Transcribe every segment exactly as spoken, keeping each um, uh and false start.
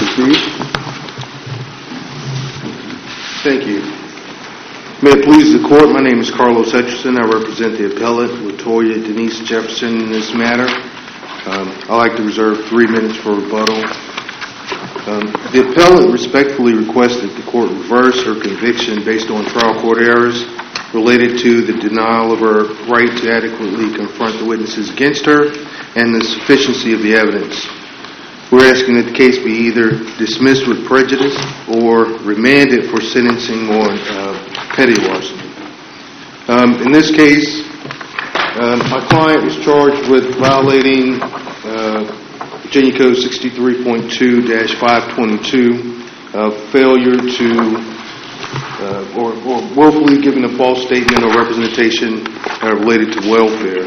proceed. Thank you. May it please the court, my name is Carlos Etcherson. I represent the appellate, Latoya Denise Jefferson, in this matter. Um, I'd like to reserve three minutes for rebuttal. Um, the appellate respectfully requests that the court reverse her conviction based on trial court errors related to the denial of her right to adequately confront the witnesses against her and the sufficiency of the evidence. We're asking that the case be either dismissed with prejudice or remanded for sentencing on uh, petty larceny. Um, in this case, um, my client was charged with violating uh, Virginia Code sixty-three point two dash five twenty-two, uh, failure to uh, or, or willfully giving a false statement or representation uh, related to welfare.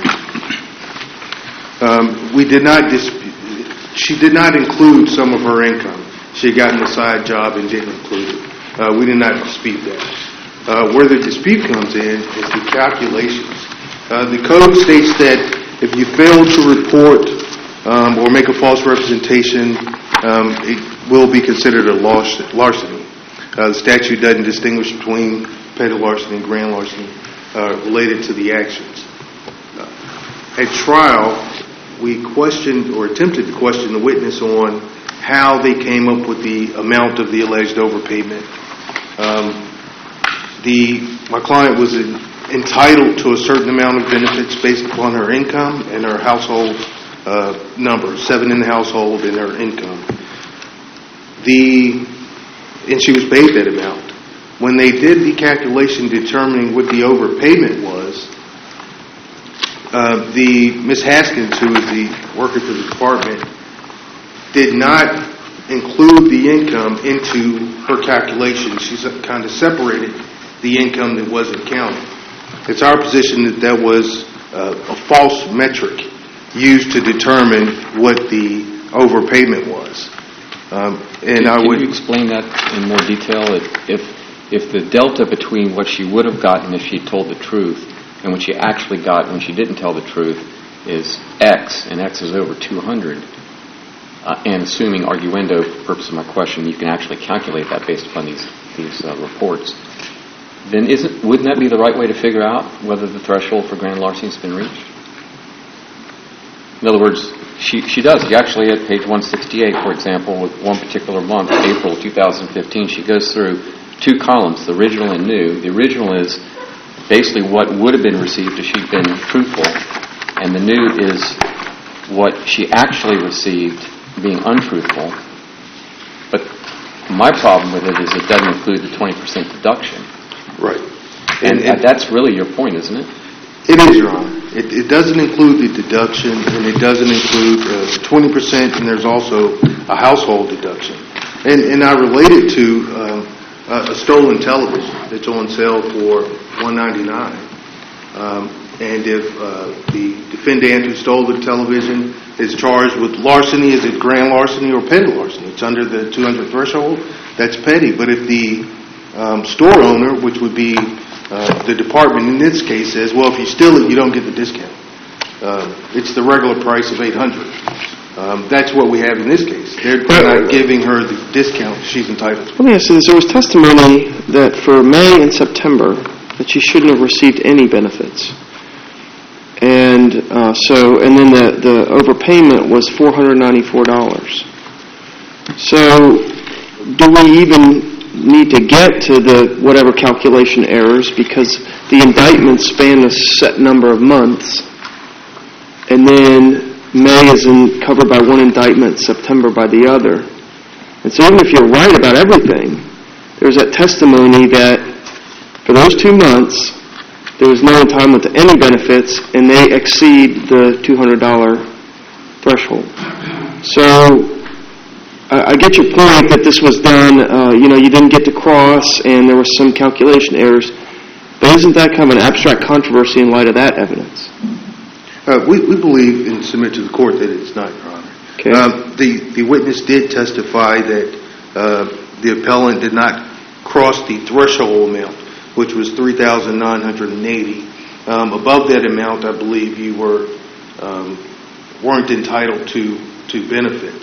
Um, we did not dispute. She did not include some of her income. She had gotten a side job and didn't include it. Uh, we did not dispute that. Uh, where the dispute comes in is the calculations. Uh, the code states that if you fail to report um, or make a false representation, um, it will be considered a larceny. Uh, the statute doesn't distinguish between petty larceny and grand larceny uh, related to the actions. Uh, at trial, we questioned or attempted to question the witness on how they came up with the amount of the alleged overpayment. Um, the my client was in, entitled to a certain amount of benefits based upon her income and her household uh, number, seven in the household and her income. The and she was paid that amount. When they did the calculation determining what the overpayment was, Uh, the Miz Haskins, who is the worker for the department, did not include the income into her calculation. She kind of separated the income that wasn't counted. It's our position that that was uh, a false metric used to determine what the overpayment was. Um, and can, I would can you explain that in more detail? If if the delta between what she would have gotten if she told the truth and what she actually got when she didn't tell the truth is X, and X is over two hundred, uh, and assuming arguendo, for the purpose of my question, you can actually calculate that based upon these these uh, reports, then isn't wouldn't that be the right way to figure out whether the threshold for grand larceny has been reached? In other words, she she does. You actually at page one sixty-eight, for example, with one particular month, April two thousand fifteen, she goes through two columns, the original and new. The original is basically what would have been received if she'd been truthful, and the new is what she actually received being untruthful. But my problem with it is it doesn't include the twenty percent deduction. right, And, and, and that's really your point, isn't it? It is, Your Honor. It, it doesn't include the deduction, and it doesn't include uh, twenty percent, and there's also a household deduction. And, and I relate it to um, a, a stolen television that's on sale for one ninety-nine. Um, and if uh, the defendant who stole the television is charged with larceny, is it grand larceny or petty larceny? It's under the two hundred threshold. That's petty. But if the um, store owner, which would be uh, the department in this case, says, well, if you steal it, you don't get the discount. Uh, it's the regular price of eight hundred. Um, that's what we have in this case. They're not giving her the discount she's entitled to. Let me ask you this. There was testimony that for May and September that she shouldn't have received any benefits. And uh, so, and then the, the overpayment was four hundred ninety-four dollars. So, do we even need to get to the whatever calculation errors, because the indictments span a set number of months, and then May is in, covered by one indictment, September by the other. And so even if you're right about everything, there's that testimony that for those two months, there was no entitlement to any benefits, and they exceed the two hundred dollars threshold. So I, I get your point that this was done, uh, you know, you didn't get to cross, and there was some calculation errors. But isn't that kind of an abstract controversy in light of that evidence? Uh, we, we believe and submit to the court that it's not, Your Honor. Okay. Uh, the, the witness did testify that uh, the appellant did not cross the threshold amount, which was three thousand nine hundred eighty dollars. Um, above that amount, I believe you were um, weren't entitled to to benefits.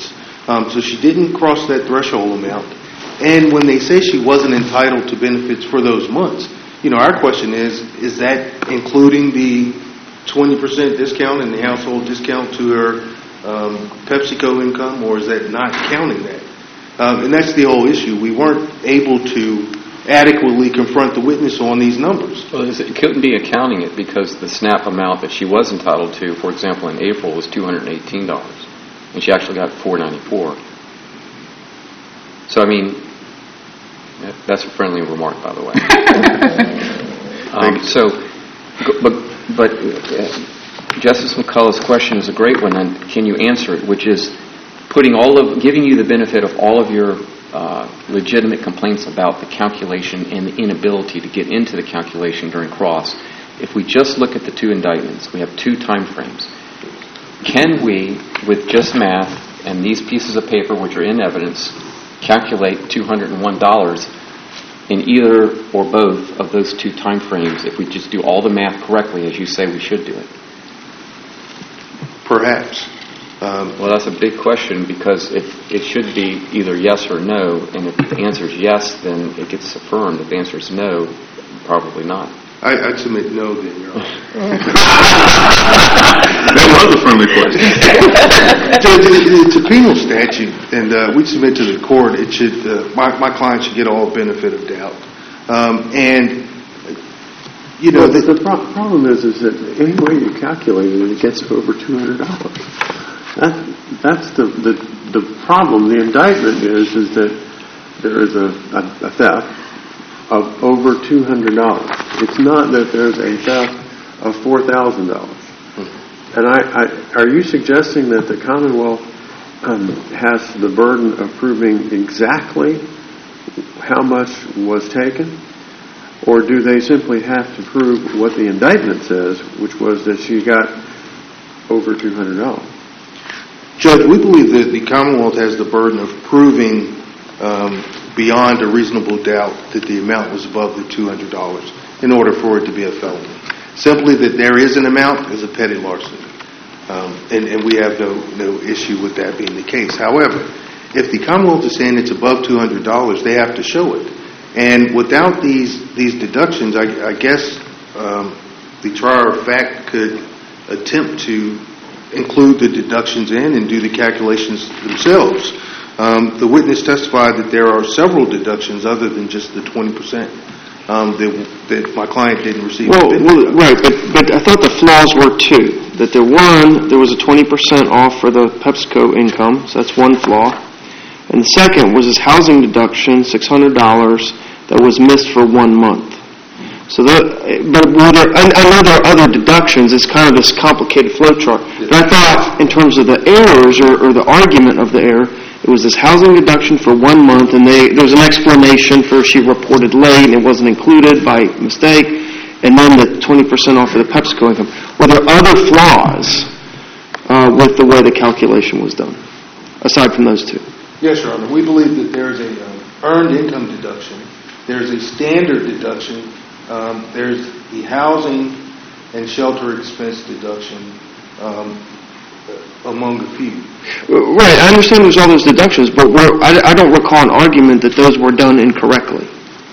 Um, so she didn't cross that threshold amount. And when they say she wasn't entitled to benefits for those months, you know, our question is, is that including the twenty percent discount and the household discount to her um, PepsiCo income, or is that not counting that? Um, and that's the whole issue. We weren't able to adequately confront the witness on these numbers. Well, it couldn't be accounting it because the SNAP amount that she was entitled to, for example, in April was two hundred eighteen dollars, and she actually got four hundred ninety-four dollars. So, I mean, that's a friendly remark, by the way. um, so, but, but uh, Justice McCullough's question is a great one, and can you answer it, which is putting all of, giving you the benefit of all of your uh, legitimate complaints about the calculation and the inability to get into the calculation during cross. If we just look at the two indictments, we have two time frames. Can we, with just math and these pieces of paper which are in evidence, calculate two hundred one dollars in either or both of those two time frames if we just do all the math correctly as you say we should do it? Perhaps. Um, well, that's a big question because it, it should be either yes or no, and if the answer is yes, then it gets affirmed. If the answer is no, probably not. I, I'd submit no then, Your Honor. That was a friendly question. It's a penal statute, and uh, we submit to the court. It should uh, my my client should get all benefit of doubt, um, and you know well, the, the pro- problem is is that any way you calculate it, it gets over two hundred dollars. That that's the, the the problem. The indictment is is that there is a, a, a theft of over two hundred dollars. It's not that there's a theft of four thousand dollars. And I, I, are you suggesting that the Commonwealth um, has the burden of proving exactly how much was taken? Or do they simply have to prove what the indictment says, which was that she got over two hundred dollars? Judge, we believe that the Commonwealth has the burden of proving um, beyond a reasonable doubt that the amount was above the two hundred dollars in order for it to be a felony. Simply that there is an amount is a petty larceny. Um, and, and we have no, no issue with that being the case. However, if the Commonwealth is saying it's above two hundred dollars, they have to show it. And without these these deductions, I, I guess um, the trier of fact could attempt to include the deductions in and do the calculations themselves. Um, the witness testified that there are several deductions other than just the twenty percent um, that, that my client didn't receive. Well, well right, but, but I thought the flaws were two. That there, one, there was a twenty percent off for the PepsiCo income, so that's one flaw. And the second was his housing deduction, six hundred dollars, that was missed for one month. So that, but there, I, I know there are other deductions. It's kind of this complicated flow chart. But I thought, in terms of the errors or, or the argument of the error, it was this housing deduction for one month, and they, there was an explanation for she reported late and it wasn't included by mistake, and then the twenty percent off of the PepsiCo income. Were there other flaws uh, with the way the calculation was done, aside from those two? Yes, Your Honor. We believe that there is a um, earned income deduction. There's a standard deduction. Um, there's the housing and shelter expense deduction, um, among a few. Right. I understand there's all those deductions, but we're, I, I don't recall an argument that those were done incorrectly.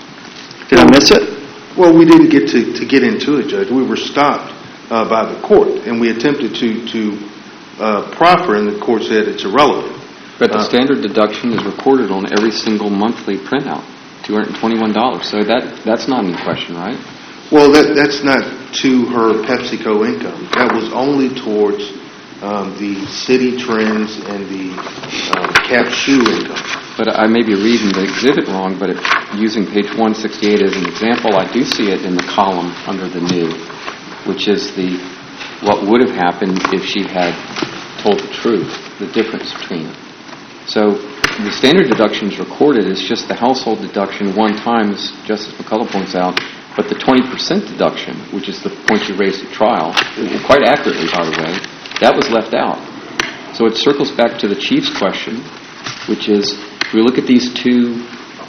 Did I miss it? Well, we didn't get to, to get into it, Judge. We were stopped uh, by the court, and we attempted to, to uh, proffer, and the court said it's irrelevant. But the Uh, standard deduction is recorded on every single monthly printout, two hundred twenty-one dollars. So that that's not in question, right? Well, that that's not to her PepsiCo income. That was only towards um, the city trends and the um, cap shoe income. But I may be reading the exhibit wrong, but if, using page one sixty-eight as an example, I do see it in the column under the new, which is the what would have happened if she had told the truth, the difference between it. So the standard deduction is recorded as just the household deduction one time, as Justice McCullough points out, but the twenty percent deduction, which is the point you raised at trial, quite accurately, by the way, that was left out. So it circles back to the Chief's question, which is, if we look at these two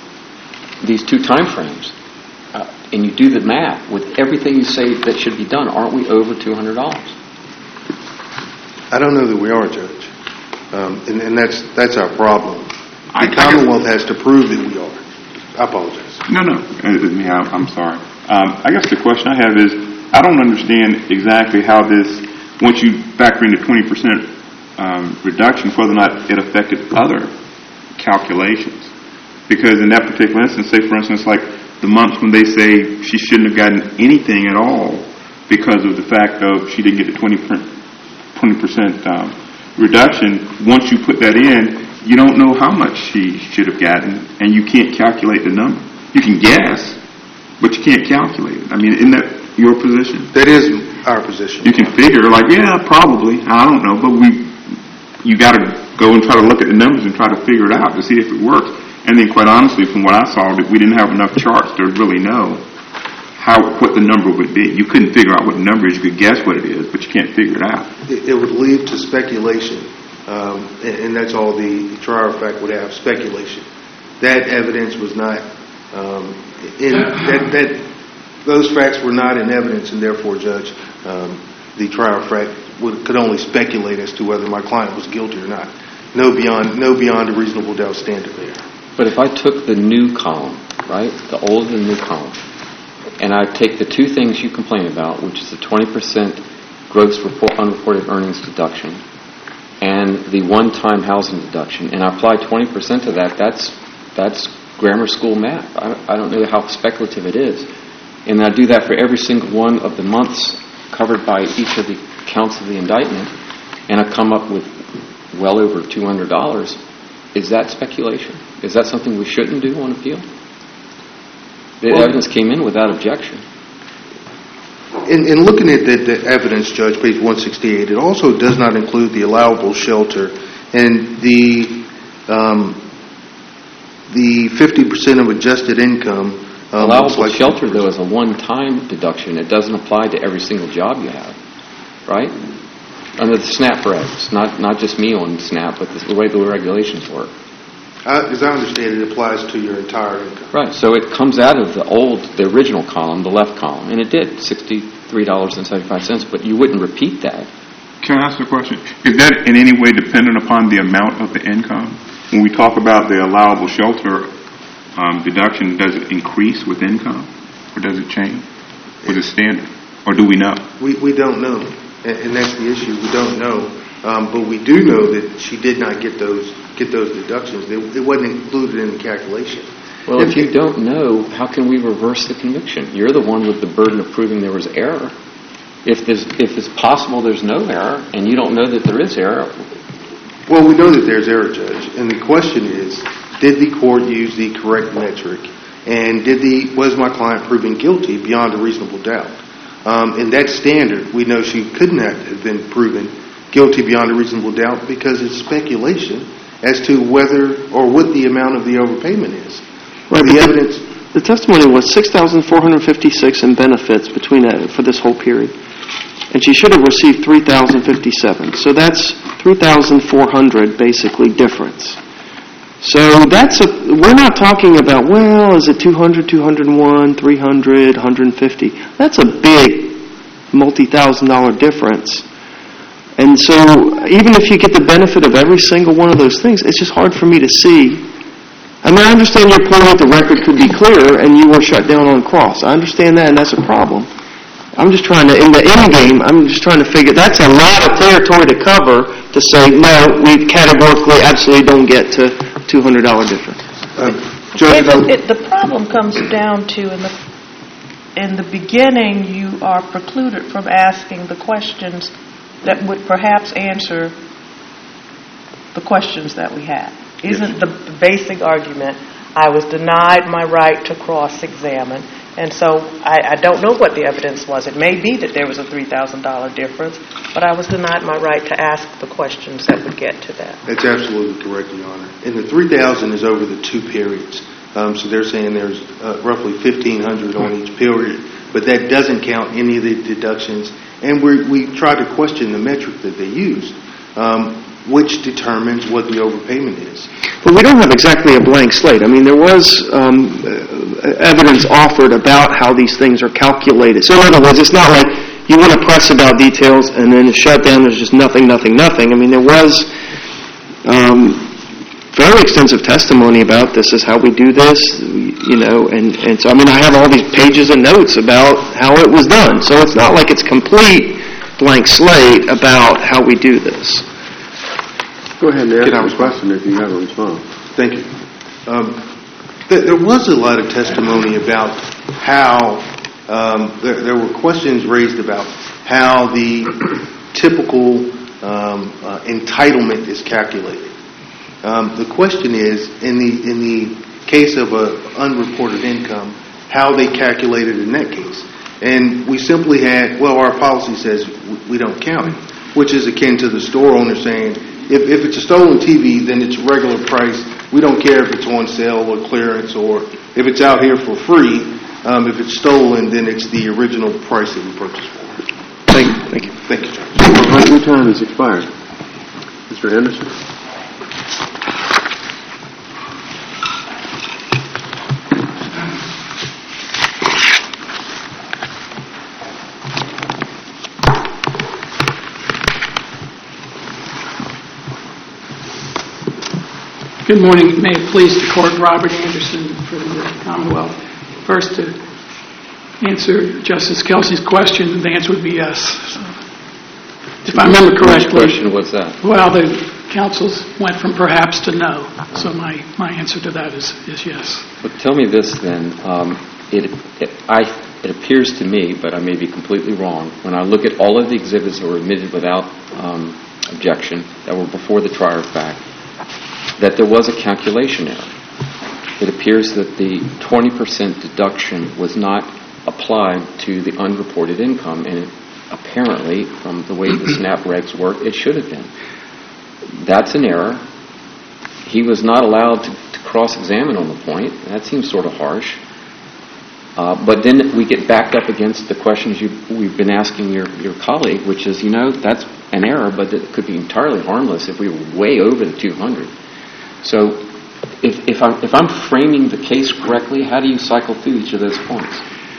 these two time frames, uh, and you do the math with everything you say that should be done, aren't we over two hundred dollars? I don't know that we are, Judge. Um, and, and that's that's our problem. I- I The guess- Commonwealth has to prove that we are. I apologize. No, no, uh, yeah, I'm sorry. Um, I guess the question I have is, I don't understand exactly how this, once you factor in the twenty percent um, reduction, whether or not it affected other calculations. Because in that particular instance, say for instance, like the months when they say she shouldn't have gotten anything at all because of the fact of she didn't get the twenty percent um, reduction, once you put that in, you don't know how much she should have gotten, and you can't calculate the number. You can guess, but you can't calculate it. I mean, isn't that your position? That is our position. You can figure, like, yeah, probably, I don't know, but we, you got to go and try to look at the numbers and try to figure it out to see if it works. And then, quite honestly, from what I saw, that we didn't have enough charts to really know how what the number would be. You couldn't figure out what the number is. You could guess what it is, but you can't figure it out. It, it would lead to speculation, um, and, and that's all the, the trial fact would have, speculation. That evidence was not, um, in, that, that those facts were not in evidence, and therefore, Judge, um, the trial fact would, could only speculate as to whether my client was guilty or not. No beyond, no beyond a reasonable doubt standard there. But if I took the new column, right, the old and new column, and I take the two things you complain about, which is the twenty percent gross report, unreported earnings deduction and the one-time housing deduction, and I apply twenty percent to that, that's that's grammar school math. I, I don't know how speculative it is. And I do that for every single one of the months covered by each of the counts of the indictment, and I come up with well over two hundred dollars. Is that speculation? Is that something we shouldn't do on appeal? The Well, evidence came in without objection. In, in looking at the, the evidence, Judge, page one sixty-eight, it also does not include the allowable shelter and the um, the fifty percent of adjusted income. Um, looks Allowable like shelter, though, is a one-time deduction. It doesn't apply to every single job you have, right? Under the SNAP regs, not not just me on SNAP, but the way the regulations work. Uh, as I understand it, it applies to your entire income. Right, so it comes out of the old, the original column, the left column, and it did, sixty-three dollars and seventy-five cents, but you wouldn't repeat that. Can I ask a question? Is that in any way dependent upon the amount of the income? When we talk about the allowable shelter um, deduction, does it increase with income, or does it change? Or is it standard? Or do we know? We we don't know, and, and that's the issue. We don't know, um, but we do know that she did not get those get those deductions. It, it wasn't included in the calculation. Well, if you don't know, how can we reverse the conviction? You're the one with the burden of proving there was error. If there's, if it's possible there's no error, and you don't know that there is error. Well, we know that there's error, Judge, and the question is, did the court use the correct metric, and did the was my client proven guilty beyond a reasonable doubt? Um, and that standard, we know she could not have been proven guilty beyond a reasonable doubt because it's speculation as to whether or what the amount of the overpayment is. Right, The but evidence. The testimony was six thousand four hundred fifty-six in benefits between that for this whole period, and she should have received three thousand fifty-seven. So that's three thousand four hundred basically difference. So that's a. We're not talking about, well, is it two hundred, two hundred one, three hundred, one hundred fifty? That's a big multi-thousand dollar difference. And so even if you get the benefit of every single one of those things, it's just hard for me to see. I mean, I understand your point that the record could be clearer and you were shut down on cross. I understand that, and that's a problem. I'm just trying to, in the end game, I'm just trying to figure, that's a lot of territory to cover to say, no, we categorically absolutely don't get to two hundred dollars difference. Uh, Judge, It, it, the problem comes down to in the in the beginning you are precluded from asking the questions that would perhaps answer the questions that we have. Isn't the, the basic argument, I was denied my right to cross-examine, and so I, I don't know what the evidence was. It may be that there was a three thousand dollars difference, but I was denied my right to ask the questions that would get to that. That's absolutely correct, Your Honor. And the three thousand is over the two periods. Um, so they're saying there's uh, roughly fifteen hundred on each period, but that doesn't count any of the deductions. And we we try to question the metric that they used, um, which determines what the overpayment is. But we don't have exactly a blank slate. I mean, there was um, uh, evidence offered about how these things are calculated. So in other words, it's not like you want to press about details and then shut down, there's just nothing, nothing, nothing. I mean, there was um, very extensive testimony about this is how we do this, you know, and, and so, I mean, I have all these pages of notes about how it was done. So it's not like it's complete blank slate about how we do this. Go ahead and Can I ask the respond? question if you have a response. Thank you. Um, th- there was a lot of testimony about how um, there, there were questions raised about how the typical um, uh, entitlement is calculated. Um, the question is, in the in the case of a unreported income, how they calculated in that case. And we simply had, well, our policy says we don't count it, which is akin to the store owner saying, if, if it's a stolen T V, then it's regular price. We don't care if it's on sale or clearance, or if it's out here for free. Um, if it's stolen, then it's the original price that we purchased for. Thank you. Thank you. Thank you, Judge. All right, your time has expired. Mister Anderson? Good morning. May it please the Court, Robert Anderson for the Commonwealth. First, to answer Justice Kelsey's question, the answer would be yes. So, if I remember correctly. Which question was that? Well, the counsels went from perhaps to no. So my, my answer to that is, is yes. But tell me this then. Um, it, it, I, it appears to me, but I may be completely wrong, when I look at all of the exhibits that were admitted without um, objection, that were before the trier of fact, that there was a calculation error. It appears that the twenty percent deduction was not applied to the unreported income, and it, apparently, from the way the SNAP regs work, it should have been. That's an error. He was not allowed to, to cross-examine on the point. That seems sort of harsh. Uh, but then we get backed up against the questions you, we've been asking your, your colleague, which is, you know, that's an error, but it could be entirely harmless if we were way over the two hundred. So if, if, I'm, if I'm framing the case correctly, how do you cycle through each of those points?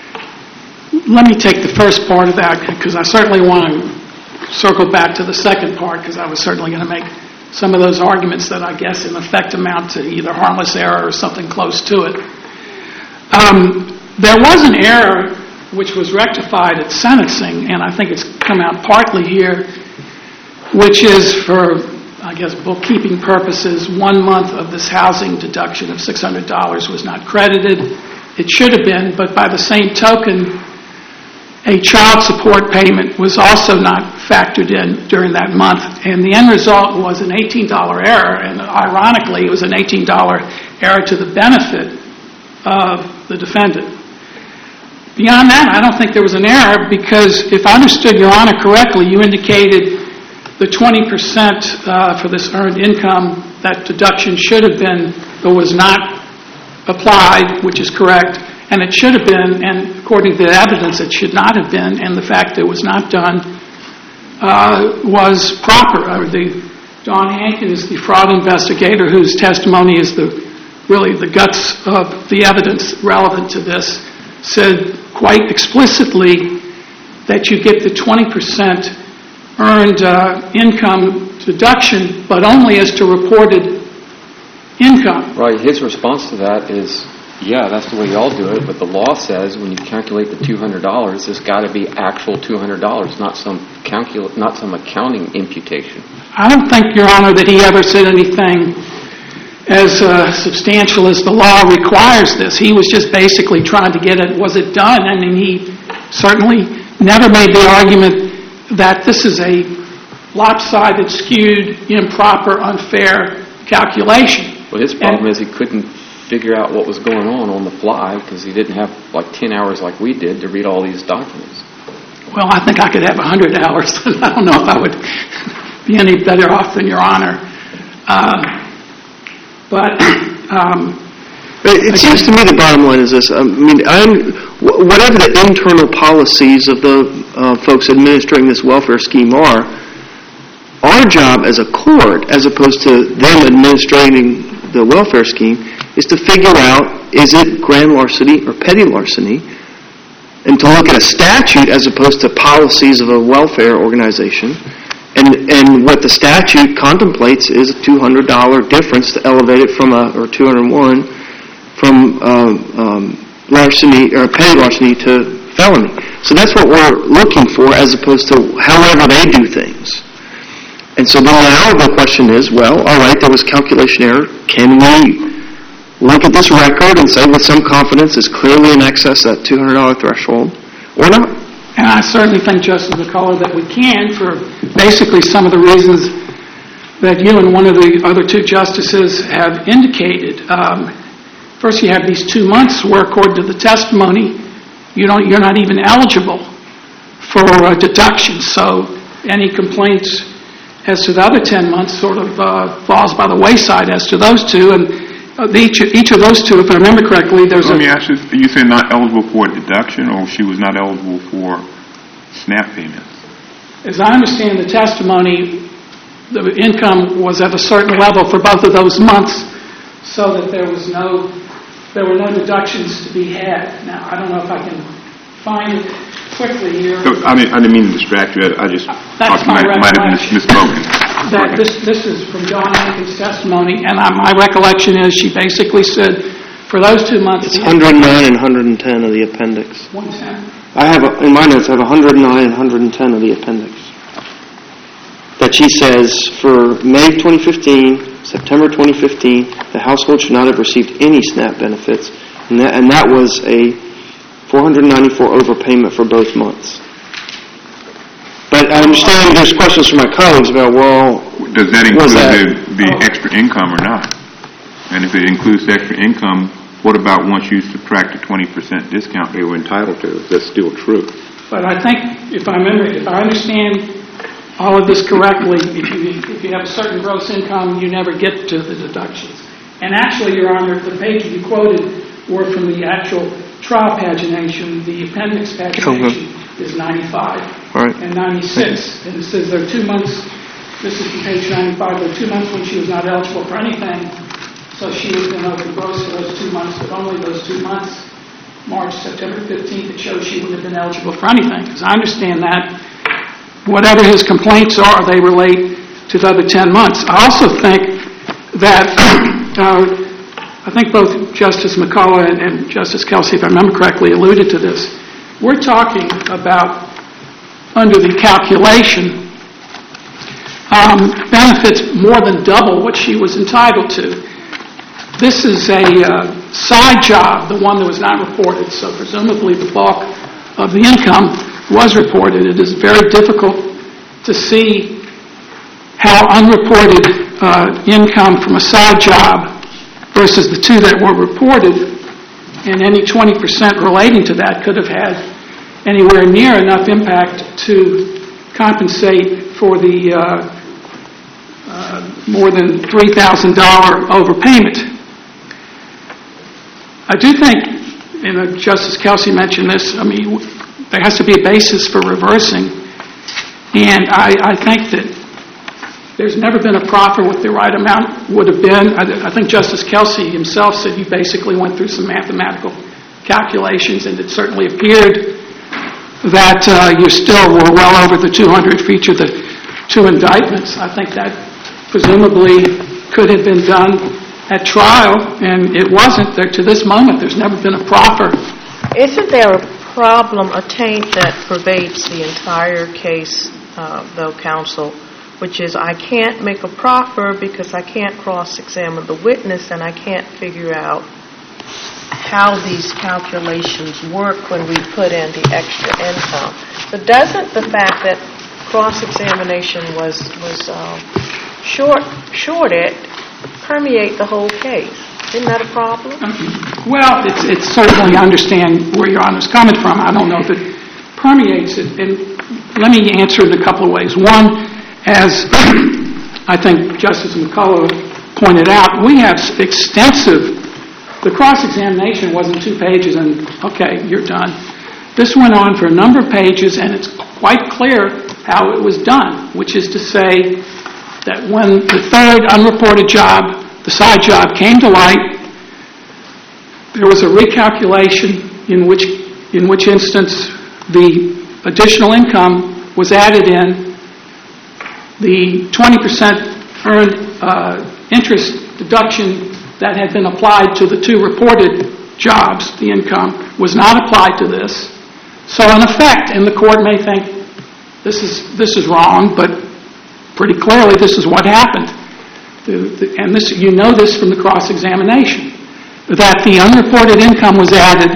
Let me take the first part of that, because I certainly want to circle back to the second part, because I was certainly going to make some of those arguments that I guess in effect amount to either harmless error or something close to it. Um, there was an error which was rectified at sentencing, and I think it's come out partly here, which is for, I guess, bookkeeping purposes, one month of this housing deduction of six hundred dollars was not credited. It should have been, but by the same token, a child support payment was also not factored in during that month, and the end result was an eighteen dollars error, and ironically, it was an eighteen dollars error to the benefit of the defendant. Beyond that, I don't think there was an error, because if I understood Your Honor correctly, you indicated the twenty percent uh, for this earned income, that deduction should have been, but was not applied, which is correct, and it should have been, and according to the evidence, it should not have been, and the fact that it was not done uh, was proper. Uh, the, Don Hankins, the fraud investigator, whose testimony is the really the guts of the evidence relevant to this, said quite explicitly that you get the twenty percent earned uh, income deduction, but only as to reported income. Right. His response to that is, yeah, that's the way y'all do it, but the law says when you calculate the two hundred dollars, it's got to be actual two hundred dollars, not some calcul- not some accounting imputation. I don't think, Your Honor, that he ever said anything as uh, substantial as the law requires this. He was just basically trying to get it, was it done? I mean, he certainly never made the argument that this is a lopsided, skewed, improper, unfair calculation. Well, his problem and, is he couldn't figure out what was going on on the fly because he didn't have like ten hours like we did to read all these documents. Well, I think I could have one hundred hours. I don't know if I would be any better off than Your Honor. Uh, but... Um, It seems to me the bottom line is this. I mean, I'm, whatever the internal policies of the uh, folks administering this welfare scheme are, our job as a court, as opposed to them administrating the welfare scheme, is to figure out, is it grand larceny or petty larceny, and to look at a statute as opposed to policies of a welfare organization, And and what the statute contemplates is a two hundred dollars difference to elevate it from a, or two hundred one, from um, um, larceny, or petty larceny to felony. So that's what we're looking for, as opposed to however they do things. And so then now the question is, well, all right, there was calculation error. Can we look at this record and say with some confidence it's clearly in excess of that two hundred dollars threshold, or not? And I certainly think, Justice McCullough, that we can, for basically some of the reasons that you and one of the other two justices have indicated. Um, first, you have these two months where, according to the testimony, you don't, you're not even eligible for uh, deductions. So any complaints as to the other ten months sort of uh, falls by the wayside as to those two. And uh, each, each of those two, if I remember correctly, there's Let a... me ask you, you said not eligible for a deduction, or she was not eligible for SNAP payments? As I understand the testimony, the income was at a certain level for both of those months, so that there was no, there were no deductions to be had. Now, I don't know if I can find it quickly here. So, I, didn't, I didn't mean to distract you. I, I just That's thought you my might, might have recollection. misspoken. That this, this is from John Hankins' testimony, and I, my recollection is she basically said, for those two months... It's one hundred nine and one hundred ten of the appendix. one ten. I have, a, in my notes, I have one hundred nine and one hundred ten of the appendix. That she says, for May twenty fifteen, September twenty fifteen, the household should not have received any SNAP benefits, and that, and that was a four hundred ninety-four overpayment for both months. But I understand there's questions from my colleagues about, well, Does that include was that- the, the extra income or not? And if it includes the extra income, what about once you subtract the twenty percent discount they were entitled to? Is that still true? But I think, if I remember, if I understand all of this correctly, if you, if you have a certain gross income, you never get to the deductions. And actually, Your Honor, the pages you quoted were from the actual trial pagination. The appendix pagination is ninety-five All right. and ninety-six. And it says there are two months, this is from page ninety-five, there are two months when she was not eligible for anything. So she was going to over gross for those two months, but only those two months, March, September fifteenth, it shows she wouldn't have been eligible for anything. Because I understand that whatever his complaints are, they relate to the other ten months. I also think that, uh, I think both Justice McCullough and, and Justice Kelsey, if I remember correctly, alluded to this. We're talking about, under the calculation, um, benefits more than double what she was entitled to. This is a uh, side job, the one that was not reported, so presumably the bulk of the income was reported. It is very difficult to see how unreported uh, income from a side job versus the two that were reported, and any twenty percent relating to that could have had anywhere near enough impact to compensate for the uh, uh, more than three thousand dollars overpayment. I do think, and Justice Kelsey mentioned this, I mean, there has to be a basis for reversing, and I, I think that there's never been a proffer what the right amount would have been. I, I think Justice Kelsey himself said he basically went through some mathematical calculations, and it certainly appeared that uh, you still were well over the two hundred for each of the two indictments. I think that presumably could have been done at trial, and it wasn't. There, to this moment, there's never been a proffer. Isn't there a problem, a taint that pervades the entire case, uh, though, counsel, which is I can't make a proffer because I can't cross-examine the witness, and I can't figure out how these calculations work when we put in the extra income. But doesn't the fact that cross-examination was was uh, short shorted permeate the whole case? Isn't that a problem? Well, it's, it's certainly, I understand where Your Honor's coming from. I don't know if it permeates it. And let me answer it a couple of ways. One, as I think Justice McCullough pointed out, we have extensive, the cross-examination wasn't two pages and, okay, you're done. This went on for a number of pages, and it's quite clear how it was done, which is to say that when the third unreported job, the side job, came to light, there was a recalculation in which, in which instance the additional income was added in the twenty percent earned uh, interest deduction that had been applied to the two reported jobs, the income, was not applied to this. So in effect, and the court may think this is this is wrong, but pretty clearly this is what happened. The, the, and this, you know this from the cross-examination, that the unreported income was added,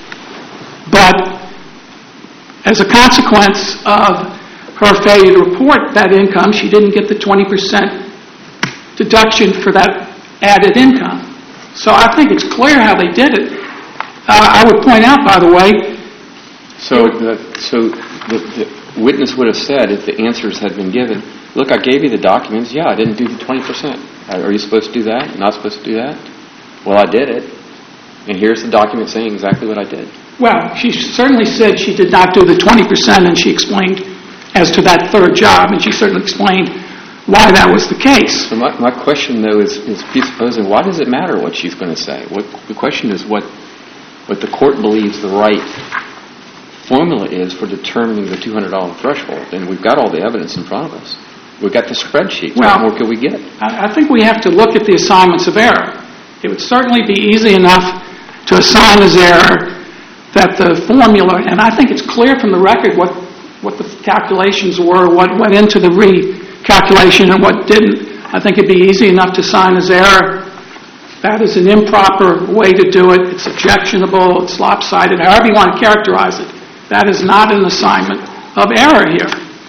but as a consequence of her failure to report that income, she didn't get the twenty percent deduction for that added income. So I think it's clear how they did it. Uh, I would point out, by the way... So the, so the, the witness would have said, if the answers had been given, look, I gave you the documents, yeah, I didn't do the twenty percent. Are you supposed to do that? Not supposed to do that? Well, I did it. And here's the document saying exactly what I did. Well, she certainly said she did not do the twenty percent, and she explained as to that third job, and she certainly explained why that was the case. So my, my question, though, is, is presupposing, why does it matter what she's going to say? What the question is what what the court believes the right formula is for determining the two hundred dollars threshold, and we've got all the evidence in front of us. We've got the spreadsheet. Well, what more could we get? I, I think we have to look at the assignments of error. It would certainly be easy enough to assign as error that the formula, and I think it's clear from the record what, what the calculations were, what went into the recalculation and what didn't. I think it'd be easy enough to assign as error. That is an improper way to do it. It's objectionable. It's lopsided. However you want to characterize it. That is not an assignment of error here.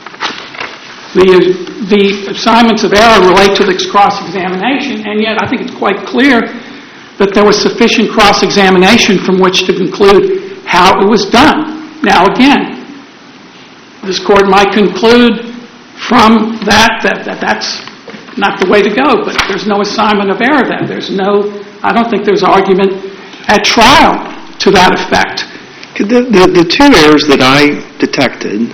The, the assignments of error relate to this cross-examination, and yet I think it's quite clear that there was sufficient cross-examination from which to conclude how it was done. Now, again, this court might conclude from that that, that that's not the way to go, but there's no assignment of error then. There's no, I don't think there's argument at trial to that effect. The, the, the two errors that I detected,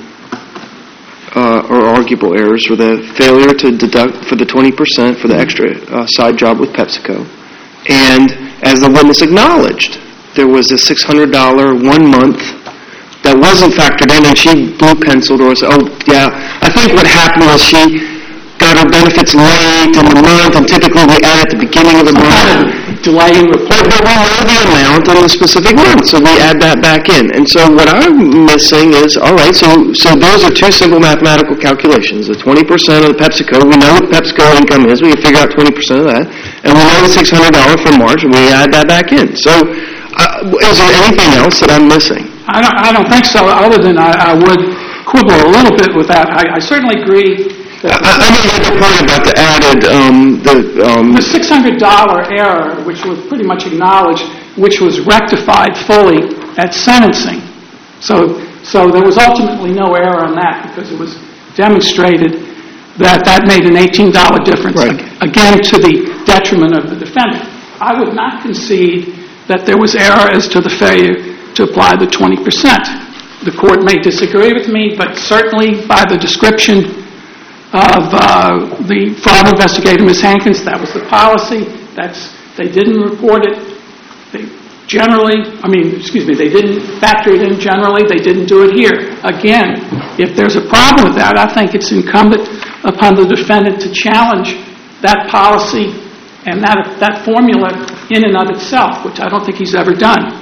uh, or arguable errors, were the failure to deduct for the twenty percent for the extra uh, side job with PepsiCo. And as the witness acknowledged, there was a six hundred dollars one month that wasn't factored in, and she blue-penciled or said, oh, yeah, I think what happened was she got her benefits late in the month, and typically we add at the beginning of the month. Delay in report. But we know the amount in the specific month, so we add that back in. And so what I'm missing is, all right, so so those are two simple mathematical calculations. The twenty percent of the PepsiCo, we know what PepsiCo income is, we can figure out twenty percent of that, and we know the six hundred dollars for March, and we add that back in. So uh, is there anything else that I'm missing? I don't, I don't think so, other than I, I would quibble a little bit with that. I, I certainly agree. I, I know the point about the added, um, the... Um, the six hundred dollars error, which was pretty much acknowledged, which was rectified fully at sentencing. So, so there was ultimately no error on that because it was demonstrated that that made an eighteen dollars difference, right. Again, to the detriment of the defendant. I would not concede that there was error as to the failure to apply the twenty percent. The court may disagree with me, but certainly by the description of uh, the fraud investigator, Miz Hankins, that was the policy. That's they didn't report it. They generally, I mean, excuse me, they didn't factor it in generally. They didn't do it here. Again, if there's a problem with that, I think it's incumbent upon the defendant to challenge that policy and that that formula in and of itself, which I don't think he's ever done.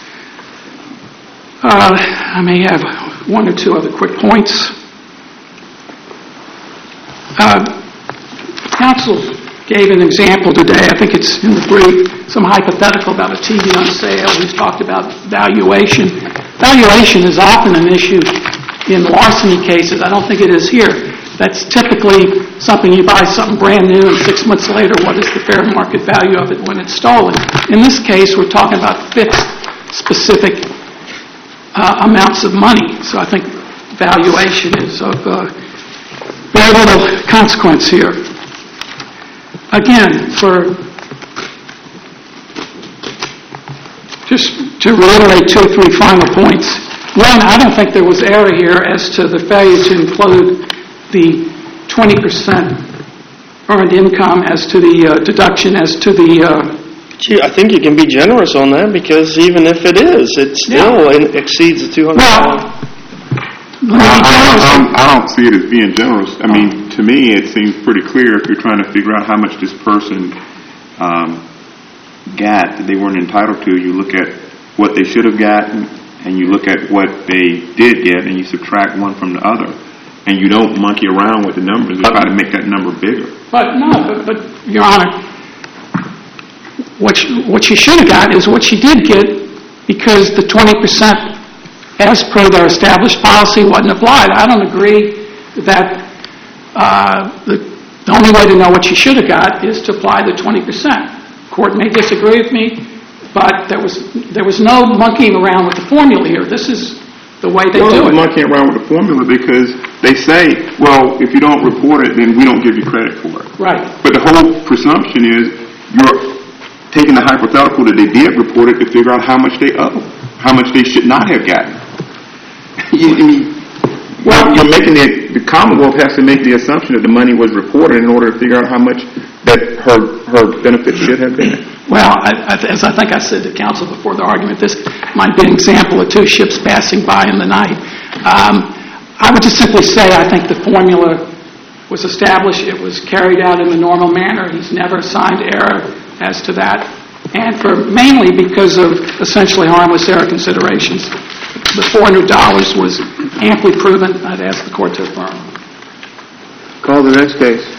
Uh, I may have one or two other quick points. Uh, counsel gave an example today, I think it's in the brief, some hypothetical about a T V on sale. He's talked about valuation. Valuation is often an issue in larceny cases. I don't think it is here. That's typically something you buy something brand new and six months later, what is the fair market value of it when it's stolen? In this case, we're talking about fixed, specific uh, amounts of money. So I think valuation is of... Uh, very little consequence here. Again, for just to reiterate two or three final points. One, I don't think there was error here as to the failure to include the twenty percent earned income as to the uh, deduction as to the... Uh, Gee, I think you can be generous on that because even if it is, it still yeah. exceeds the two hundred dollars. Well, I, I, I don't see it as being generous. I mean, to me, it seems pretty clear if you're trying to figure out how much this person um, got that they weren't entitled to, you look at what they should have gotten, and you look at what they did get, and you subtract one from the other. And you don't monkey around with the numbers and try to make that number bigger. But no, but, but Your Honor, what she, what she should have got is what she did get, because the twenty percent, as per their established policy, wasn't applied. I don't agree that uh, the, the only way to know what she should have got is to apply the twenty percent. Court may disagree with me, but there was there was no monkeying around with the formula here. This is the way they well, do it. Monkeying around with the formula because they say, well, if you don't report it, then we don't give you credit for it. Right. But the whole presumption is you're taking the hypothetical that they did report it to figure out how much they owe, how much they should not have gotten. you, I mean, well, you're making it. The Commonwealth has to make the assumption that the money was reported in order to figure out how much that her her benefit should have been. Well, I, I, as I think I said to counsel before the argument, this might be an example of two ships passing by in the night. Um, I would just simply say I think the formula was established. It was carried out in the normal manner. He's never assigned error as to that. And for mainly because of essentially harmless error considerations. The four hundred dollars was amply proven. I'd ask the court to affirm. Call the next case.